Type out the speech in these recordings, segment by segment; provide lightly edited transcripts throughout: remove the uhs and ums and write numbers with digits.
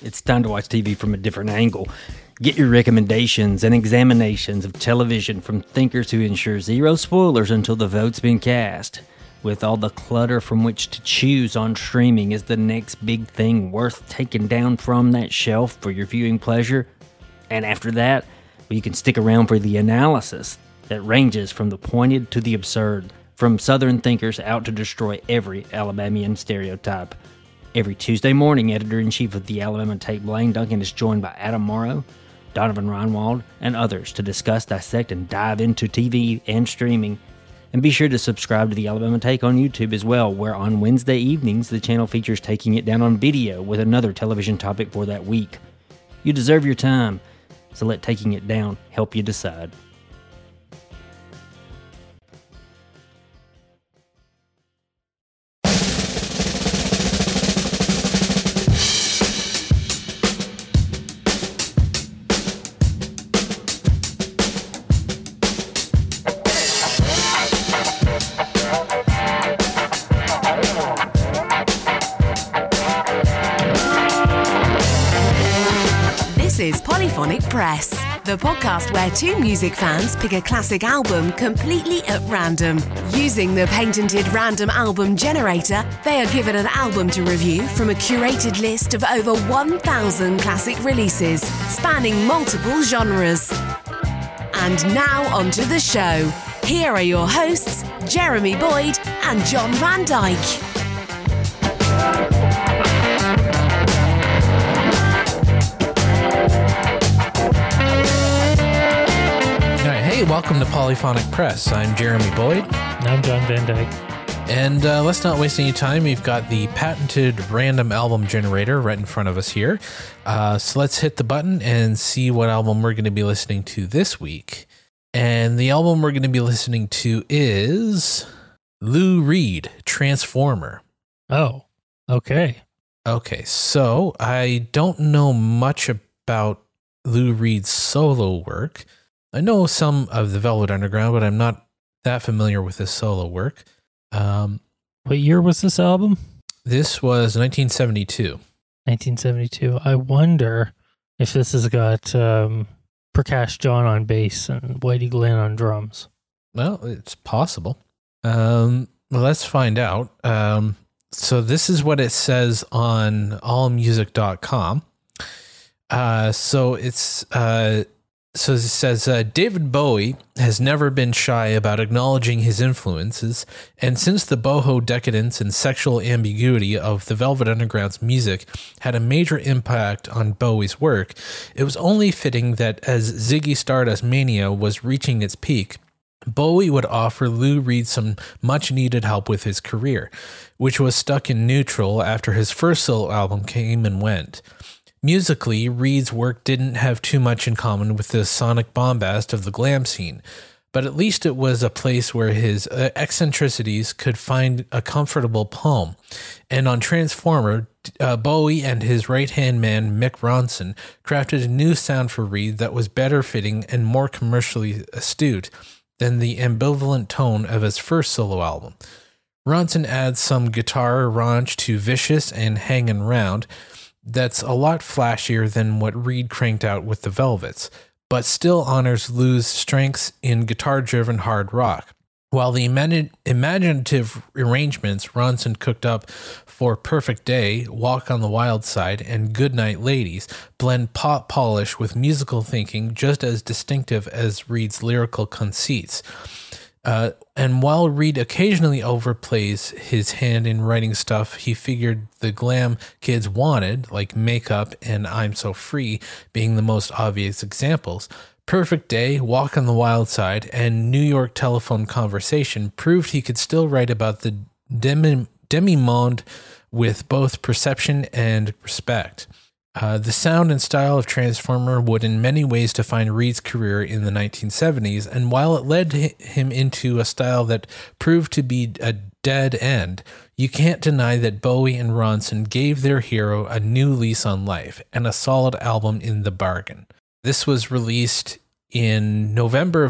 It's time to watch TV from a different angle. Get your recommendations and examinations of television from thinkers who ensure zero spoilers until the vote's been cast. With all the clutter from which to choose on streaming, is the next big thing worth taking down from that shelf for your viewing pleasure? And after that, well, you can stick around for the analysis that ranges from the pointed to the absurd, from Southern thinkers out to destroy every Alabamian stereotype. Every Tuesday morning, Editor-in-Chief of the Alabama Take, Blaine Duncan, is joined by Adam Morrow, Donovan Reinwald, and others to discuss, dissect, and dive into TV and streaming. And be sure to subscribe to the Alabama Take on YouTube as well, where on Wednesday evenings, the channel features Taking It Down on video with another television topic for that week. You deserve your time, so let Taking It Down help you decide. This is Polyphonic Press, the podcast where two music fans pick a classic album completely at random. Using the patented random album generator, they are given an album to review from a curated list of over 1,000 classic releases, spanning multiple genres. And now onto the show. Here are your hosts, Jeremy Boyd and John Van Dyke. Hey, welcome to Polyphonic Press. I'm Jeremy Boyd. And I'm John Van Dyke. And let's not waste any time. We've got the patented random album generator right in front of us here. So let's hit the button and see what album we're going to be listening to this week. And the album we're going to be listening to is Lou Reed, Transformer. Oh, okay. Okay, so I don't know much about Lou Reed's solo work. I know some of the Velvet Underground, but I'm not that familiar with his solo work. What year was this album? This was 1972. 1972. I wonder if this has got Prakash John on bass and Whitey Glenn on drums. Well, it's possible. Well, let's find out. So this is what it says on allmusic.com. So it says, David Bowie has never been shy about acknowledging his influences, and since the boho decadence and sexual ambiguity of the Velvet Underground's music had a major impact on Bowie's work, it was only fitting that as Ziggy Stardust mania was reaching its peak, Bowie would offer Lou Reed some much-needed help with his career, which was stuck in neutral after his first solo album came and went. Musically, Reed's work didn't have too much in common with the sonic bombast of the glam scene, but at least it was a place where his eccentricities could find a comfortable home. And on Transformer, Bowie and his right-hand man, Mick Ronson, crafted a new sound for Reed that was better fitting and more commercially astute than the ambivalent tone of his first solo album. Ronson adds some guitar raunch to Vicious and Hangin' Round, that's a lot flashier than what Reed cranked out with the Velvets, but still honors Lou's strengths in guitar-driven hard rock. While the imaginative arrangements Ronson cooked up for Perfect Day, Walk on the Wild Side, and Goodnight Ladies blend pop polish with musical thinking just as distinctive as Reed's lyrical conceits. And while Reed occasionally overplays his hand in writing stuff he figured the glam kids wanted, like Makeup and I'm So Free being the most obvious examples, Perfect Day, Walk on the Wild Side, and New York Telephone Conversation proved he could still write about the demi-monde with both perception and respect. The sound and style of Transformer would in many ways define Reed's career in the 1970s, and while it led him into a style that proved to be a dead end, you can't deny that Bowie and Ronson gave their hero a new lease on life, and a solid album in the bargain. This was released in November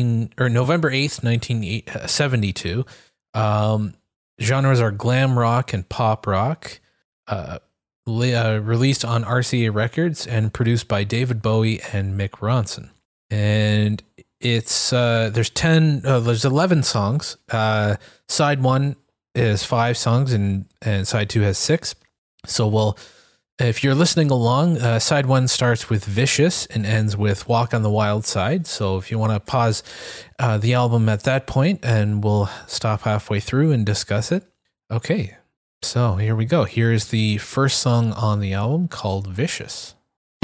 8th, 1972. Genres are glam rock and pop rock. released on RCA Records and produced by David Bowie and Mick Ronson. And it's there's 11 songs. Side 1 is 5 songs and side 2 has 6. So if you're listening along, side 1 starts with Vicious and ends with Walk on the Wild Side. So if you want to pause the album at that point, and we'll stop halfway through and discuss it. Okay, so here we go. Here's the first song on the album, called Vicious.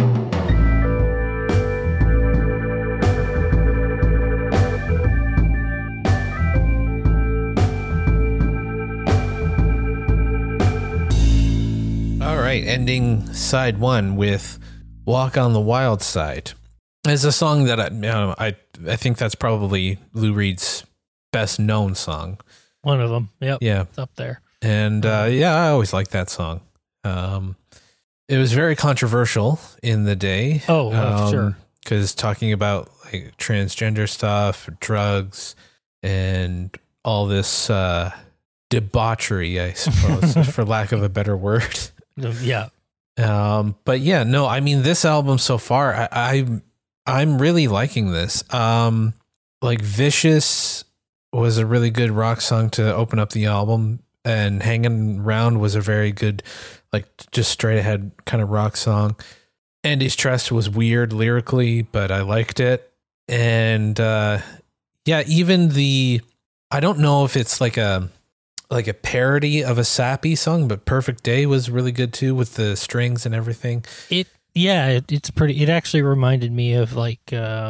Ending side 1 with Walk on the Wild Side. It's a song that I think that's probably Lou Reed's best known song. One of them. Yep. Yeah. It's up there. And I always liked that song. It was very controversial in the day. Oh, sure. Because talking about like transgender stuff, drugs, and all this debauchery, I suppose, for lack of a better word. Yeah. But yeah, no, I mean, this album so far, I'm really liking this. Like Vicious was a really good rock song to open up the album, and Hanging Around was a very good, like, just straight ahead kind of rock song. Andy's Trust was weird lyrically, but I liked it. And yeah, even I don't know if it's like a parody of a Sappy song, but Perfect Day was really good too, with the strings and everything. It's pretty. It actually reminded me of like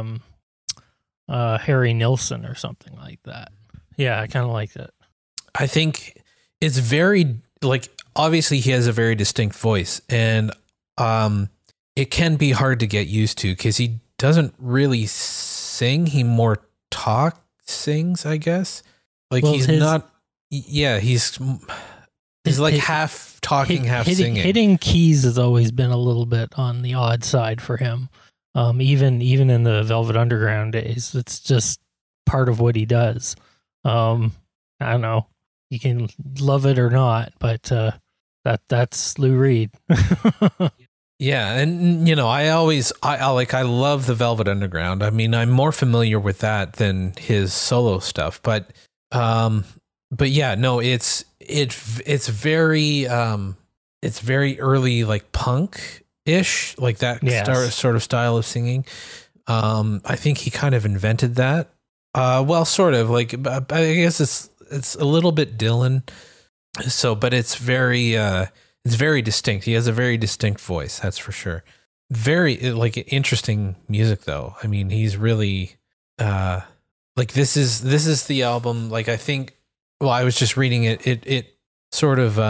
Harry Nilsson or something like that. Yeah, I kind of liked it. I think it's very, like, obviously he has a very distinct voice, and it can be hard to get used to because he doesn't really sing. He more sings, I guess. Like, well, he's not. Yeah, he's like half talking, half singing. Hitting keys has always been a little bit on the odd side for him. Even in the Velvet Underground days, it's just part of what he does. I don't know. You can love it or not, but that's Lou Reed. Yeah, and you know, I love the Velvet Underground. I mean, I'm more familiar with that than his solo stuff, but yeah, no, it's very early, like punk-ish, like that sort of style of singing. I think he kind of invented that. Well, sort of, like, I guess it's a little bit Dylan. So, but it's very distinct. He has a very distinct voice, that's for sure. Very, like, interesting music though. I mean, he's really like, this is the album, like, I think. Well, I was just reading it. It sort of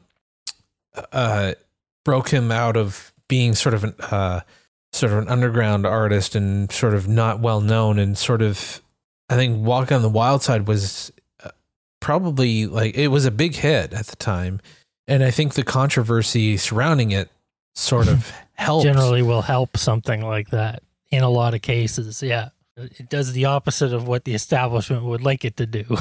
broke him out of being sort of an underground artist and sort of not well known, and sort of, I think Walk on the Wild Side was probably, like, it was a big hit at the time, and I think the controversy surrounding it sort of helped. Generally will help something like that in a lot of cases. Yeah. It does the opposite of what the establishment would like it to do.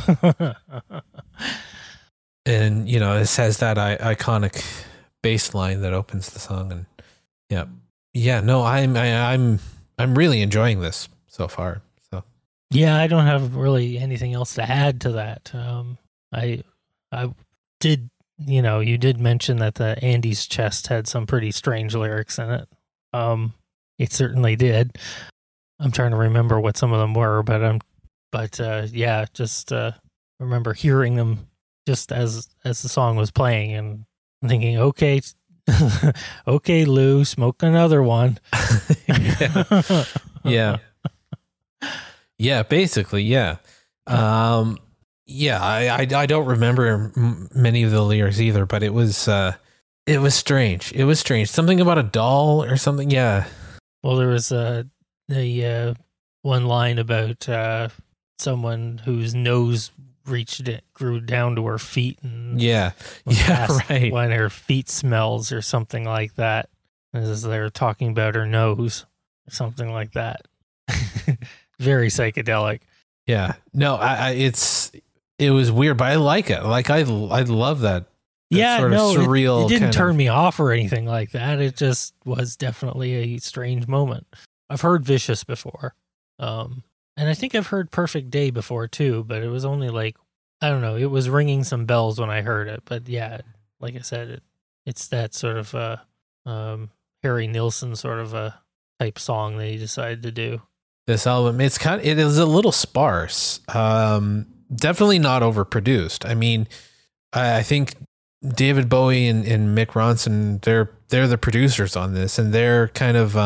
And, you know, this has that iconic bass line that opens the song, and yeah, no, I'm really enjoying this so far. So yeah, I don't have really anything else to add to that. I did, you know, you did mention that the Andy's Chest had some pretty strange lyrics in it. It certainly did. I'm trying to remember what some of them were, but yeah, just remember hearing them just as the song was playing and thinking, okay, okay, Lou, smoke another one. Yeah, basically, yeah. Yeah, I don't remember many of the lyrics either, but it was strange. It was strange. Something about a doll or something. Yeah. Well, there was the one line about someone whose nose grew down to her feet, and right, when her feet smells or something like that, as they're talking about her nose or something like that. Very psychedelic. Yeah, no, it was weird, but I like it. Like, I love that Yeah, sort no, of surreal. it didn't kind turn of, me off or anything like that. It just was definitely a strange moment. I've heard Vicious before. And I think I've heard Perfect Day before too, but it was only like, I don't know, it was ringing some bells when I heard it. But yeah, like I said, it's that sort of Harry Nilsson sort of a type song that he decided to do. this album. It is a little sparse. Definitely not overproduced. I mean, I think David Bowie and Mick Ronson, they're the producers on this, and they're kind of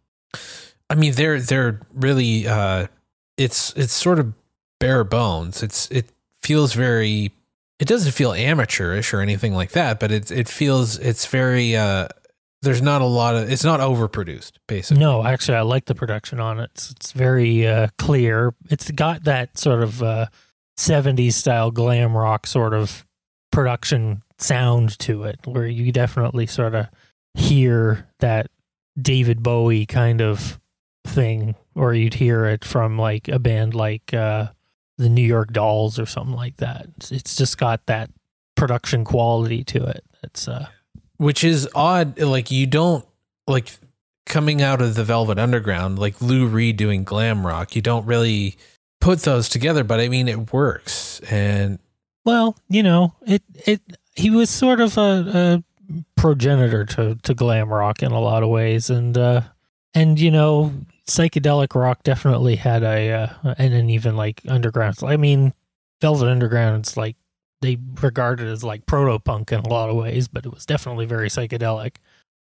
they're really it's sort of bare bones. It feels very, it doesn't feel amateurish or anything like that, but it feels, it's very there's not a lot of, it's not overproduced, basically. No, actually, I like the production on it. It's very clear. It's got that sort of 70s style glam rock sort of production sound to it, where you definitely sort of hear that David Bowie kind of thing, or you'd hear it from like a band like the New York Dolls or something like that. It's just got that production quality to it. It's which is odd. Like, you don't, like, coming out of the Velvet Underground, like Lou Reed doing glam rock, you don't really put those together, but I mean, it works. And well, you know, he was sort of a progenitor to glam rock in a lot of ways, and you know, psychedelic rock definitely had and then even like underground. I mean, Velvet Underground, it's like they regard it as like proto-punk in a lot of ways, but it was definitely very psychedelic.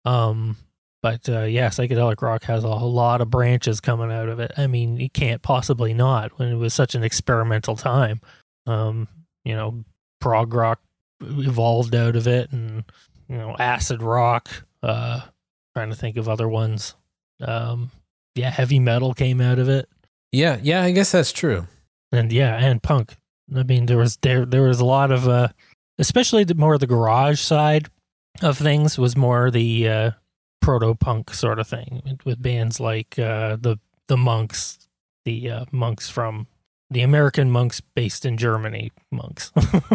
But yeah, psychedelic rock has a lot of branches coming out of it. I mean, you can't possibly not, when it was such an experimental time. You know, prog rock evolved out of it, and, you know, acid rock, trying to think of other ones. Yeah, heavy metal came out of it. yeah, I guess that's true. And yeah, and punk. I mean, there was a lot of especially more the garage side of things was more the proto-punk sort of thing, with bands like the Monks, the Monks from the American Monks based in Germany, Monks,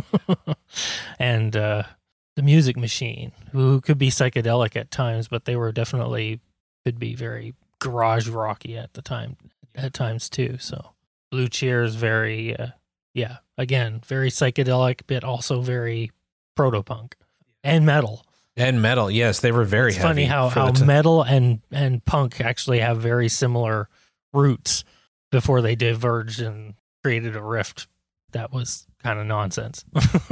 and the Music Machine, who could be psychedelic at times, but they were definitely could be very garage rocky at times too. So Blue Cheer is very yeah, again, very psychedelic, but also very proto-punk and metal. And metal, yes, they were very it's heavy. Funny how metal and punk actually have very similar roots before they diverged and created a rift that was kind of nonsense.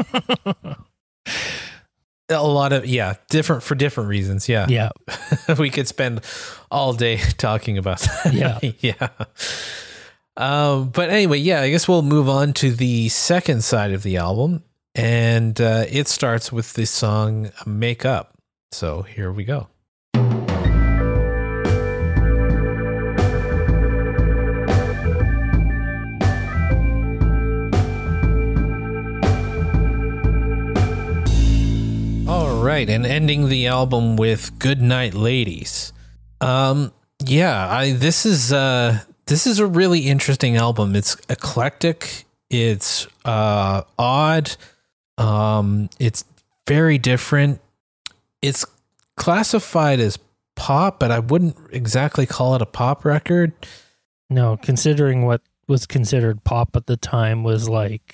A lot of, different for different reasons. Yeah. We could spend all day talking about that. Yeah. But anyway, I guess we'll move on to the second side of the album, and it starts with the song Make Up. So here we go. All right, and ending the album with Good Night Ladies. This is a really interesting album. It's eclectic. It's odd. It's very different. It's classified as pop, but I wouldn't exactly call it a pop record. No, considering what was considered pop at the time was like,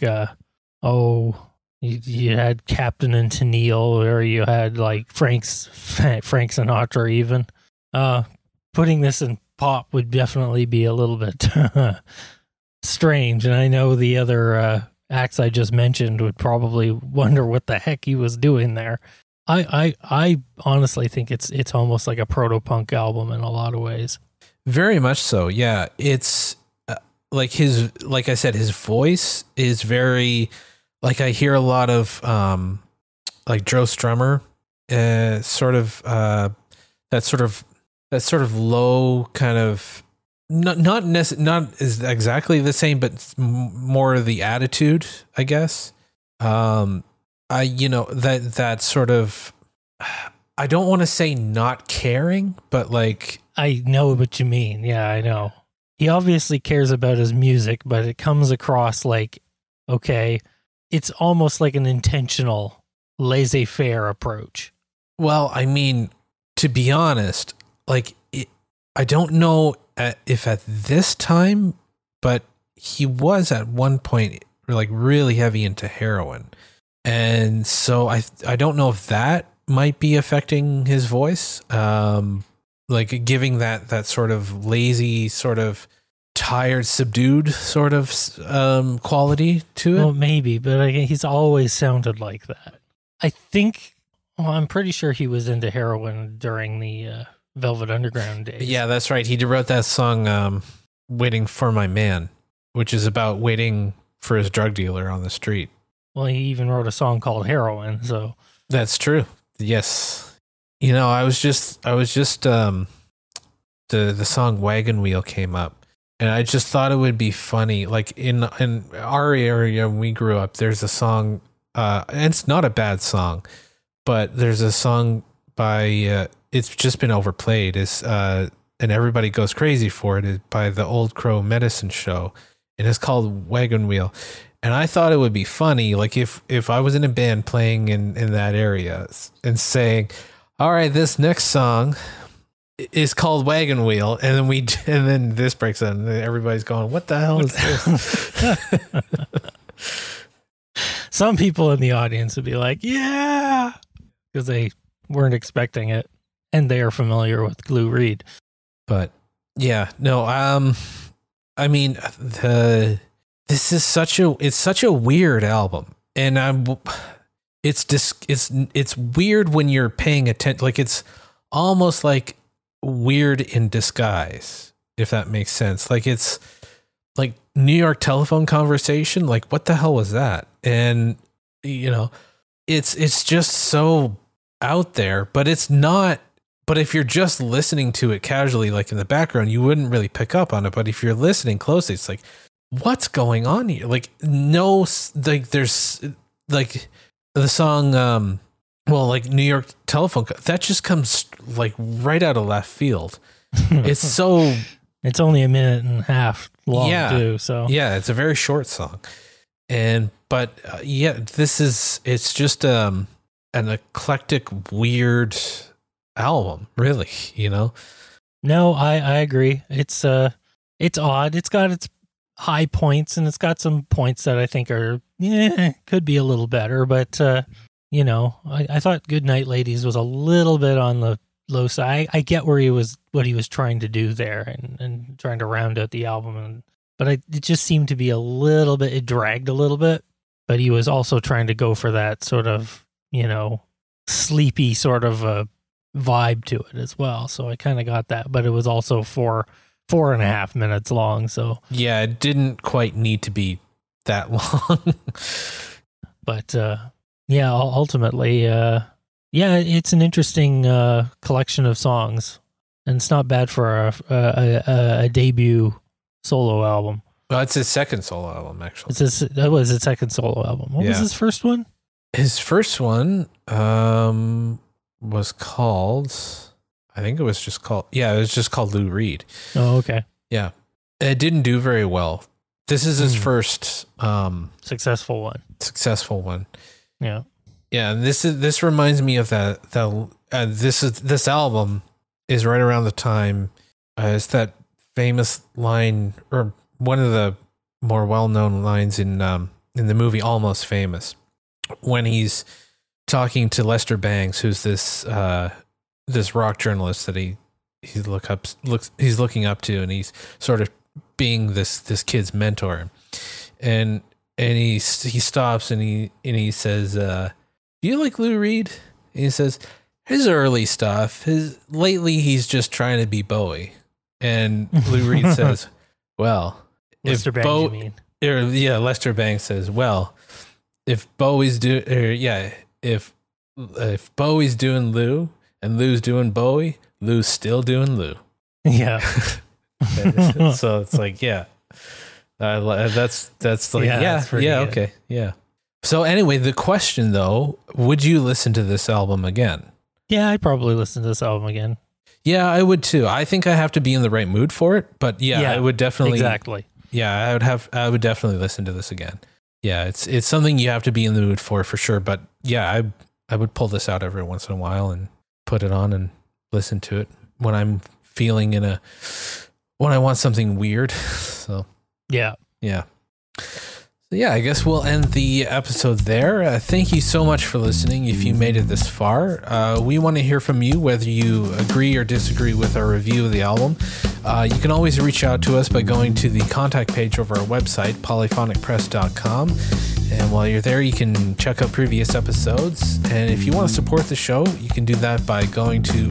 you had Captain and Tennille, or you had like Frank Sinatra even. Putting this in pop would definitely be a little bit strange, and I know the other acts I just mentioned would probably wonder what the heck he was doing there. I honestly think it's almost like a proto-punk album in a lot of ways. Very much so. Yeah, it's like I said, his voice is very, like, I hear a lot of like Joe Strummer, that sort of low kind of, not is exactly the same, but more of the attitude, I guess. That sort of, I don't want to say not caring, but like, I know what you mean. Yeah, I know. He obviously cares about his music, but it comes across like, okay, it's almost like an intentional laissez-faire approach. Well, I mean, to be honest, like, I don't know if at this time, but he was at one point like really heavy into heroin. And so I don't know if that might be affecting his voice. Like giving that sort of lazy, sort of tired, subdued sort of quality to it. Well, maybe, but he's always sounded like that. I think, I'm pretty sure he was into heroin during the Velvet Underground days. Yeah, that's right. He wrote that song, Waiting for My Man, which is about waiting for his drug dealer on the street. Well, he even wrote a song called Heroin, so. That's true. Yes. You know, I was just the song Wagon Wheel came up, and I just thought it would be funny. Like in our area when we grew up, there's a song, and it's not a bad song, but there's a song by it's just been overplayed. And everybody goes crazy for it, by the Old Crow Medicine Show, and it's called Wagon Wheel. And I thought it would be funny, like if I was in a band playing in that area and saying, all right, this next song is called Wagon Wheel, and then this breaks in, and everybody's going, what the hell is this? Some people in the audience would be like, yeah, because they weren't expecting it, and they are familiar with Lou Reed. But yeah, no, I mean, this is such a weird album, and it's weird when you're paying attention. Like, it's almost like weird in disguise, if that makes sense. Like, it's like New York Telephone Conversation. Like, what the hell was that? And you know, it's just so out there, but it's not. But if you're just listening to it casually, like in the background, you wouldn't really pick up on it. But if you're listening closely, it's like, what's going on here? Like, no, like there's like the song, like New York Telephone, that just comes like right out of left field. It's it's only a minute and a half long too. So yeah, it's a very short song. But it's just an eclectic, weird album, really, you know? No, I agree. It's odd. It's got its high points, and it's got some points that I think are could be a little better, but you know, I thought Goodnight Ladies was a little bit on the low side. I get what he was trying to do there, and trying to round out the album, but it just seemed to be it dragged a little bit, but he was also trying to go for that sort of, you know, sleepy sort of a vibe to it as well. So I kind of got that, but it was also 4.5 minutes long. So yeah, it didn't quite need to be that long. But ultimately, it's an interesting collection of songs, and it's not bad for a debut solo album. Well, it's his second solo album, actually. That was his second solo album. What was his first one? His first one was called, I think it was just called Lou Reed. Oh, okay. Yeah. It didn't do very well. This is his first successful one. Yeah. Yeah, and this reminds me of this album is right around the time it's that famous line, or one of the more well-known lines in the movie Almost Famous, when he's talking to Lester Bangs, who's this rock journalist that he's looking up to, and he's sort of being this kid's mentor, and he stops and he says, "Do you like Lou Reed?" And he says, "His early stuff. Lately he's just trying to be Bowie." And Lou Reed says, "Well, Lester Bangs, you mean?" Lester Bangs says, "Well, if Bowie's if Bowie's doing Lou and Lou's doing Bowie, Lou's still doing Lou." Yeah. So it's like, that's like, okay. Yeah. So anyway, the question though, would you listen to this album again? Yeah, I'd probably listen to this album again. Yeah, I would too. I think I have to be in the right mood for it, but I would definitely. Exactly. Yeah, I would definitely listen to this again. Yeah, it's something you have to be in the mood for sure. But yeah, I would pull this out every once in a while and put it on and listen to it when I'm feeling when I want something weird. So Yeah. So yeah, I guess we'll end the episode there. Thank you so much for listening. If you made it this far, we want to hear from you, whether you agree or disagree with our review of the album. You can always reach out to us by going to the contact page of our website, polyphonicpress.com. And while you're there, you can check out previous episodes. And if you want to support the show, you can do that by going to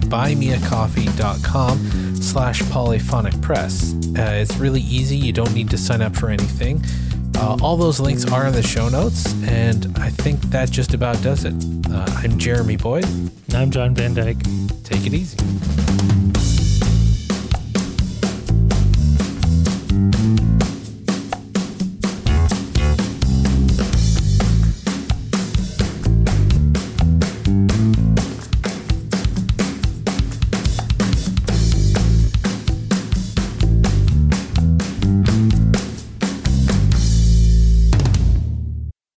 buymeacoffee.com/polyphonicpress. It's really easy. You don't need to sign up for anything. All those links are in the show notes, and I think that just about does it. I'm Jeremy Boyd. And I'm John Van Dyke. Take it easy.